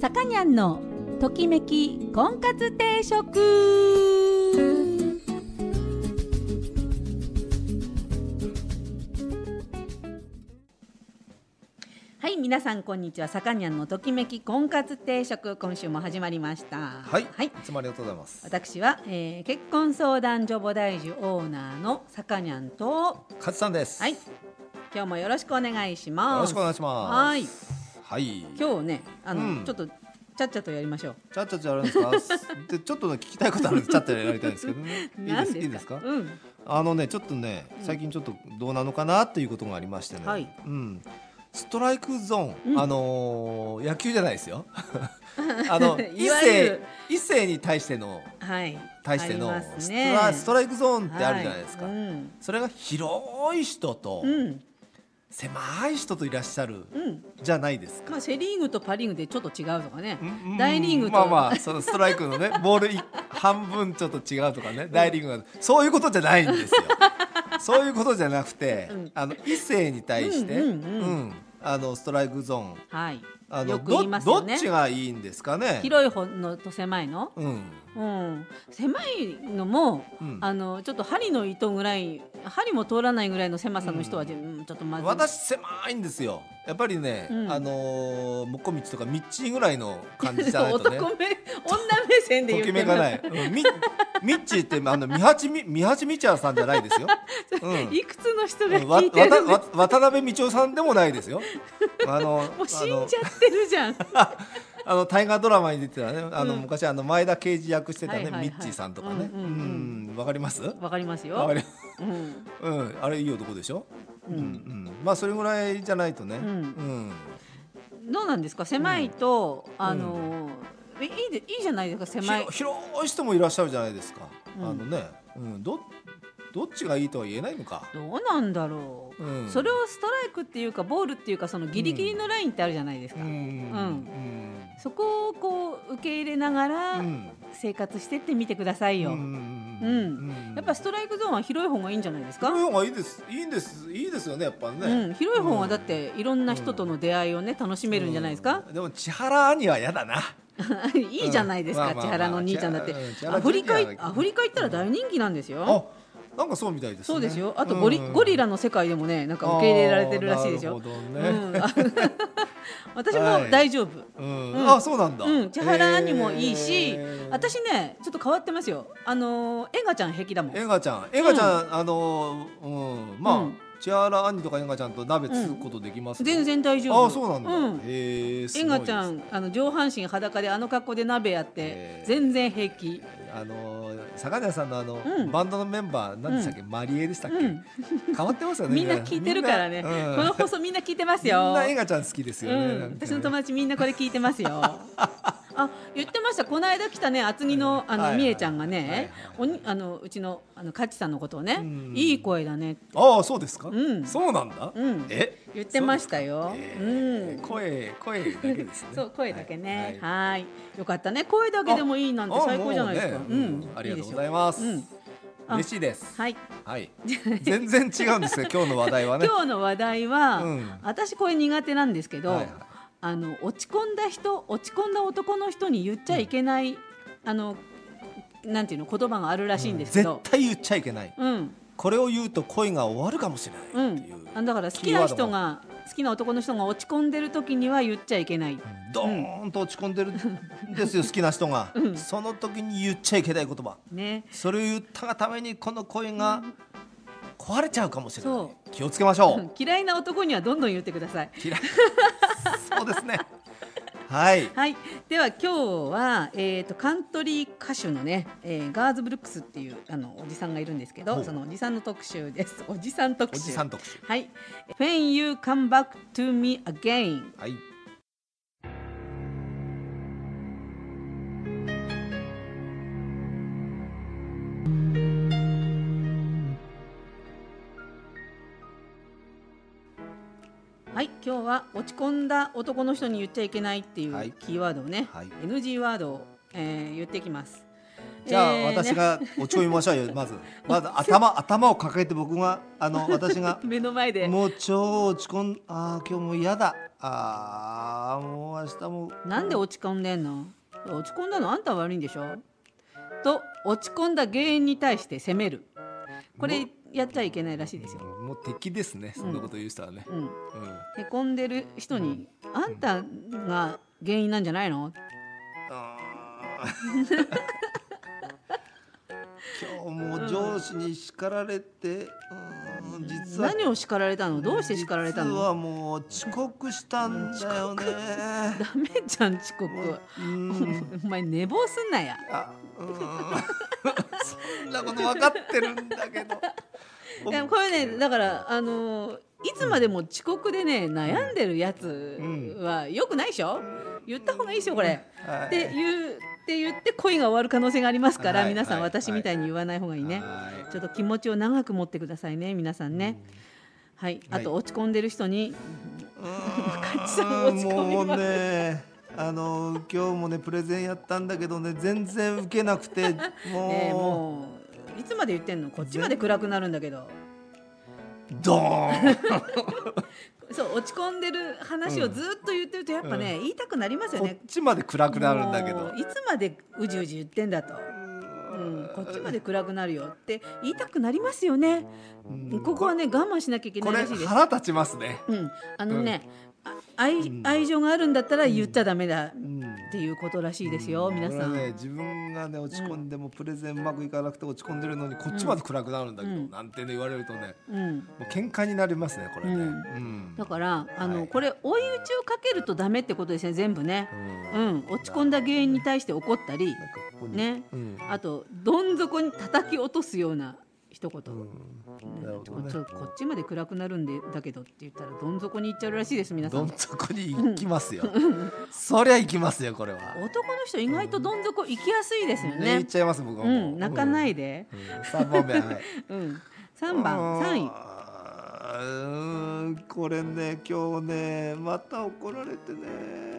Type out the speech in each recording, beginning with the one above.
さかにゃんのときめき婚活定食。はい、皆さんこんにちは。さかにゃんのときめき婚活定食、今週も始まりました。 はい、いつもありがとうございます。 私は、結婚相談所菩提樹オーナーのさかにゃんと勝さんです。 はい、今日もよろしくお願いします。 よろしくお願いします。 はい、 はい、 今日ね、ちょっとちゃっちゃとやりましょう。 ちゃっちゃとやるんですかでちょっと、ね、聞きたいことあるんでちゃっちゃやりたいんですけどね。いいですか、ちょっとね、最近ちょっとどうなのかなということがありましてね、はい、ストライクゾーン、野球じゃないですよ異性に対しての、ストライクゾーンってあるじゃないですか、それが広い人と、狭い人といらっしゃる、じゃないですか。 セリーグとパリーグでちょっと違うとかね、大リーグとそのストライクのねボール半分ちょっと違うとかね、大リーグがそういうことじゃないんですよそういうことじゃなくて、異性に対して、ストライクゾーン、よく言いますよね。どっちがいいんですかね。 広い方のと狭いの、狭いのも、ちょっと針の糸ぐらい、針も通らないぐらいの狭さの人は、ちょっとまず私狭いんですよ。やっぱりね、もこみちとかみっちぐらいの感じじゃないとね女目線で言ってときめかない。ミッチーって三橋美智さんじゃないですよいくつの人が聞いてるんですか。 渡辺美智さんでもないですよもう死んじゃってるじゃん大河ドラマに出てたね、昔前田刑事役してたね、ミッチーさんとかね。わかります？ わかりますよ。 あれいい男でしょ。まあそれぐらいじゃないとね。 どうなんですか、狭いといいじゃないですか。狭い広い人もいらっしゃるじゃないですか。どっちがいいとは言えないのか。 どうなんだろう、それをストライクっていうかボールっていうか、そのギリギリのラインってあるじゃないですか。そこをこう受け入れながら生活してってみてくださいよ。やっぱストライクゾーンは広い方がいいんじゃないですか。 広い方がいいですよね、やっぱね。 広い方がだっていろんな人との出会いをね楽しめるんじゃないですか。 でも千原兄は嫌だな。 いいじゃないですか、千原の兄ちゃんだって。アフリカ行ったら大人気なんですよ。 なんかそうみたいですね。 そうですよ。あとゴリラの世界でもね、なんか受け入れられてるらしいですよ。私も大丈夫。 そうなんだ。 千原兄もいいし、私ねちょっと変わってますよ。エガちゃん平気だもん。 エガちゃんまあ千原兄とかエガちゃんと鍋つくことできます。 全然大丈夫。 そうなんだ。 エガちゃん上半身裸で格好で鍋やって全然平気。 坂根さんのバンドのメンバー何でしたっけ、マリエでしたっけ。変わってますよね。 みんな聞いてるからね。この放送みんな聞いてますよ。 みんなエガちゃん好きですよね。 私の友達みんなこれ聞いてますよ。言ってました。この間来たね、厚木のみえちゃんがね、うちのカチさんのことをね、いい声だねって。 そうですか。そうなんだ。 言ってましたよ。 声だけですね。 そう、声だけね。はい、よかったね。声だけでもいいなんて最高じゃないですか。 ありがとうございます。嬉しいです。 はい。 全然違うんですよ、今日の話題はね。 今日の話題は、私これ苦手なんですけど、落ち込んだ男の人に言っちゃいけないなんていうの言葉があるらしいんですけど、 絶対言っちゃいけない。これを言うと恋が終わるかもしれないっていう。 だから好きな男の人が落ち込んでる時には言っちゃいけない。 ドーンと落ち込んでるんですよ、好きな人が。その時に言っちゃいけない言葉。それを言ったがためにこの恋が壊れちゃうかもしれない。気をつけましょう。 嫌いな男にはどんどん言ってください。 そうですね。はい、 では今日は、カントリー歌手のね、ガーズブルックスっていうおじさんがいるんですけど、そのおじさんの特集です。おじさん特集。はい。When you come back to me again。今日は落ち込んだ男の人に言っちゃいけないっていうキーワードをね、NG ワードを、言っていきます。 じゃあ、私が落ち込みましょうよ。まず頭を抱えて、僕が私が目の前でもう超落ち込ん、今日も嫌だ、もう明日も。 なんで落ち込んでんの、落ち込んだのあんた悪いんでしょと落ち込んだ原因に対して責める。これやっちゃいけないらしいですよ。 もう敵ですね、そんなこと言う人はね。 へこんでる人に、あんたが原因なんじゃないの。 今日も上司に叱られて、実は何を叱られたの、どうして叱られたの。 実はもう遅刻したんだよね。 ダメじゃん遅刻。お前寝坊すんなや。 そんなこと分かってるんだけど。 いやこれね、だからいつまでも遅刻でね悩んでるやつはよくないでしょ。言った方がいいですよこれ、って言って恋が終わる可能性がありますから、皆さん私みたいに言わない方がいいね。ちょっと気持ちを長く持ってくださいね皆さんね。はい、あと落ち込んでる人にもうね、今日もねプレゼンやったんだけどね、全然受けなくて、 もういつまで言ってんの、こっちまで暗くなるんだけど。 ドーンそう落ち込んでる話をずっと言ってるとやっぱね、言いたくなりますよね。 こっちまで暗くなるんだけど、 いつまでうじうじ言ってんだと、こっちまで暗くなるよって言いたくなりますよね。ここはね我慢しなきゃいけないらしいです。 これ腹立ちますね。 愛情があるんだったら言っちゃダメだっていうことらしいですよ、皆さん。 自分がね落ち込んでもプレゼンうまくいかなくて落ち込んでるのにこっちまで暗くなるんだけど、なんてね言われるとね、もう喧嘩になりますねこれね。 だからこれ追い打ちをかけるとダメってことですね全部ね。落ち込んだ原因に対して怒ったりね、あとどん底に叩き落とすような一言、こっちまで暗くなるんだけどって言ったらどん底に行っちゃうらしいです皆さん。 どん底に行きますよ。そりゃ行きますよこれは。 男の人意外とどん底行きやすいですよね。 行っちゃいます僕は。 泣かないで。 3本目はい。 3番3 位。これね今日ねまた怒られてね、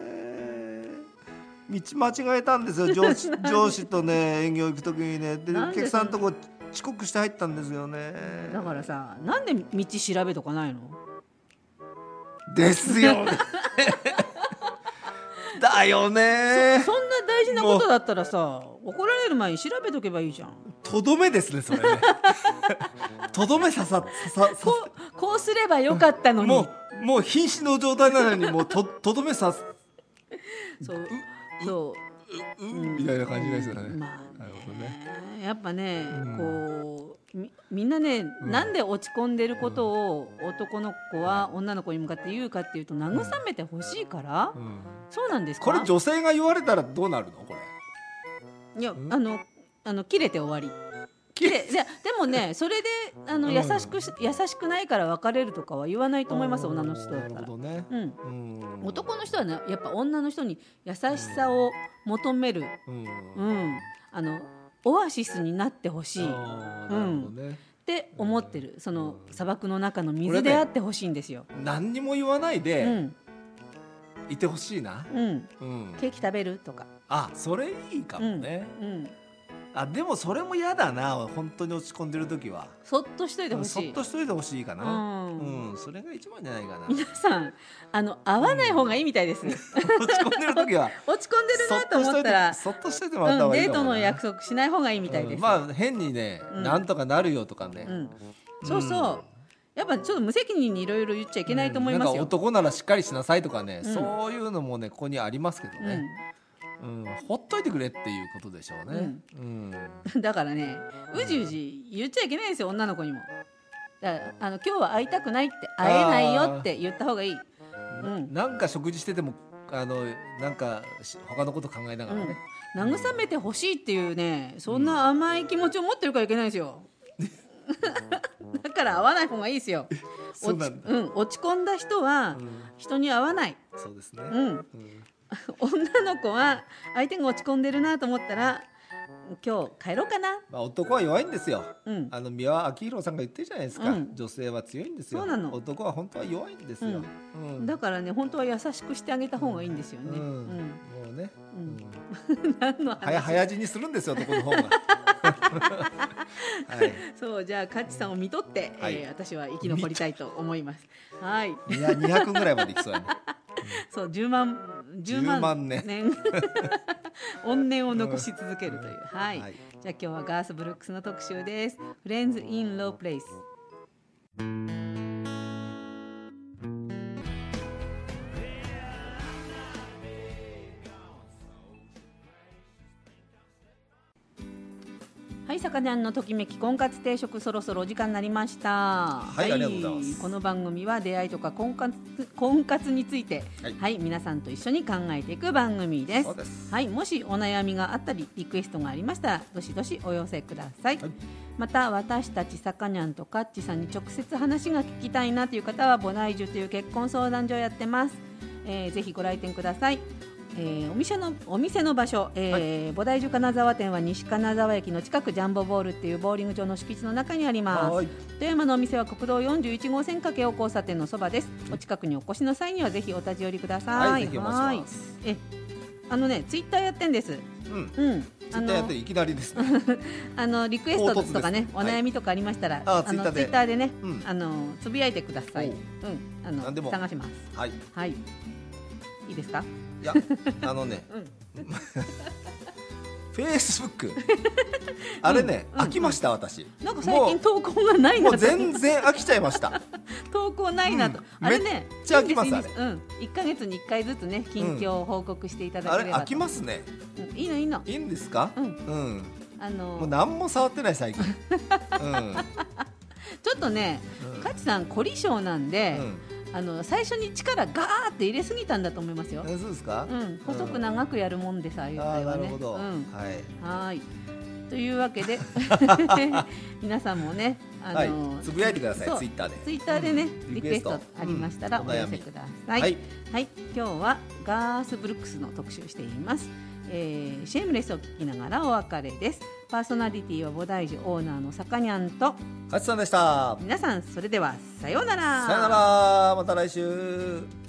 道間違えたんですよ上司とね営業行くときにね、でお客さんのとこ遅刻して入ったんですよね。 だからさ、なんで道調べとかないのですよね。だよね。 そんな大事なことだったらさ、怒られる前に調べとけばいいじゃん。 とどめですねそれね。とどめこうすればよかったのに、 もう瀕死の状態なのにもうとどめそうみたいな感じですよね。 やっぱね、こうみんなね、なんで落ち込んでることを男の子は女の子に向かって言うかっていうと、慰めてほしいから、そうなんですか。 これ女性が言われたらどうなるのこれ。 いや切れて終わり。でもね、それで優しくないから別れるとかは言わないと思います、女の人だったら。なるほどね。男の人はね、やっぱ女の人に優しさを求める、オアシスになってほしい、って思ってる。その砂漠の中の水であってほしいんですよ。 何にも言わないでいてほしいな。 ケーキ食べるとか。 それいいかもね。でもそれも嫌だな、本当に落ち込んでる時は。 そっとしといてほしい。 そっとしといてほしいかな。それが一番じゃないかな。 皆さん会わない方がいいみたいです。 落ち込んでる時は落ち込んでるなと思ったらそっとしといてもらった方がいいかもな。 デートの約束しない方がいいみたいです。 変にね、なんとかなるよとかね。 そうそう。やっぱちょっと無責任にいろいろ言っちゃいけないと思いますよ。 男ならしっかりしなさいとかね、そういうのもねここにありますけどね。ほっといてくれっていうことでしょうね。 だからね、うじうじ言っちゃいけないですよ、女の子にも。だから今日は会いたくないって、会えないよって言った方がいい。 なんか食事しててもなんか他のこと考えながらね、 慰めてほしいっていうね、そんな甘い気持ちを持ってるからいけないんですよ。だから会わない方がいいですよ。落ち込んだ人は人に会わない。 そうですね。 女の子は相手が落ち込んでるなと思ったら、今日帰ろうかな。 男は弱いんですよ。三輪明宏さんが言ってるじゃないですか。女性は強いんですよ。 そうなの。 男は本当は弱いんですよ。 だからね、本当は優しくしてあげた方がいいんですよね。 もうね、 何の話？ 早死にするんですよ男の方がはい、 そうじゃあカッチさんを見とって、私は生き残りたいと思います。はい。 200分ぐらいまでいきそうやね。 そう10万年怨念を残し続けるという。はい。じゃあ今日はガース・ブルックスの特集です。Friends in Low Place。はい、さかにゃんのときめき婚活定食、そろそろお時間になりました。 はい、ありがとうございます。 この番組は出会いとか婚活について、はい、皆さんと一緒に考えていく番組です。 そうです。 はい、もしお悩みがあったりリクエストがありましたらどしどしお寄せください。また私たちさかにゃんとカッチさんに直接話が聞きたいなという方はボナイジュという結婚相談所をやってます。ぜひご来店ください。お店の場所、菩提樹金沢店は西金沢駅の近くジャンボボールっていうボーリング場の敷地の中にあります。富山のお店は国道41号線掛尾交差点のそばです。お近くにお越しの際にはぜひお立ち寄りください。 ぜひお待ちします。 ツイッターやってんです。 ツイッターやっていきなりですねリクエストとかね、お悩みとかありましたら、ツイッターでね、つぶやいてください。探します。はい、いいですか？ いや、フェイスブックあれね、飽きました私。 なんか最近投稿がないな。 もう全然飽きちゃいました。 投稿ないなと。あれね、 めっちゃ飽きます。あれ。 1ヶ月に1回ずつね、近況を報告していただければ。 あれ飽きますね。 いいの。 いいんですか？もう何も触ってない最近。ちょっとね、カチさん凝り性なんで。最初に力ガーって入れすぎたんだと思いますよ。 そうですか？ 細く長くやるもんでさ、あれはね。 なるほど。 はい。というわけで皆さんもね、 つぶやいてください。ツイッターで。 ツイッターでね、リクエストありましたらお寄せください。はい。今日はガースブルックスの特集しています。シェイムレスを聞きながらお別れです。パーソナリティは菩提樹オーナーのさかにゃんとカチさんでした。 皆さんそれではさようなら。 さようなら、また来週。